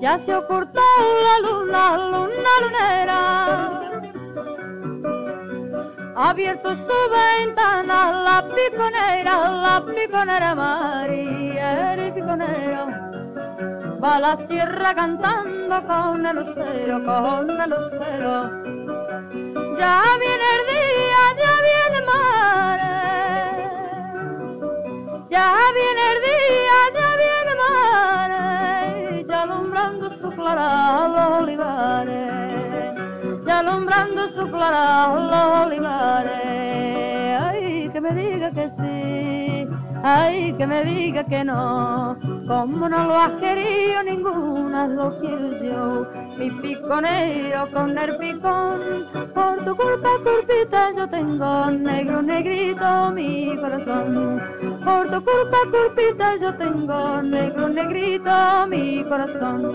Ya se ocultó la luna, luna lunera, ha abierto su ventana la piconera María, el piconero, va a la sierra cantando con el lucero, con el lucero. Ya viene el día, ya viene mare, ya viene el día, ya viene mare, ya alumbrando su clara los olivares, ya alumbrando su clara los olivares. Ay, que me diga que sí, ay, que me diga que no, como no lo has querido ninguna, lo quiero yo. Mi piconero con el picón, por tu culpa, culpita, yo tengo negro, negrito mi corazón. Por tu culpa, culpita, yo tengo negro, negrito mi corazón.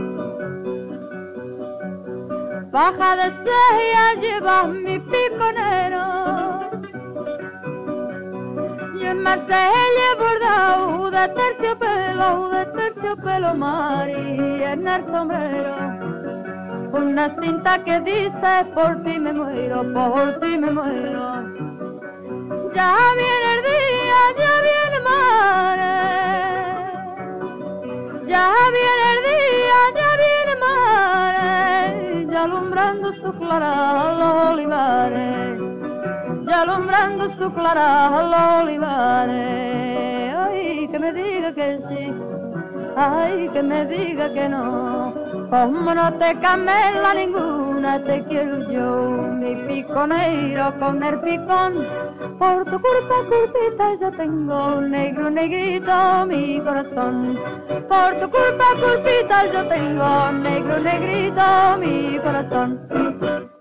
Baja de Sevilla llevas mi piconero, y en Marsella bordado de terciopelo María en el sombrero. Una cinta que dice por ti me muero, por ti me muero. Ya viene el día, ya viene mare, ya viene el día, ya viene mare, ya alumbrando su clara los olivares, ya alumbrando su clara los olivares. Ay, que me diga que sí, ay, que me diga que no, como no te camela ninguna, te quiero yo, mi piconero con el picón. Por tu culpa, culpita, yo tengo negro, negrito mi corazón. Por tu culpa, culpita, yo tengo negro, negrito mi corazón.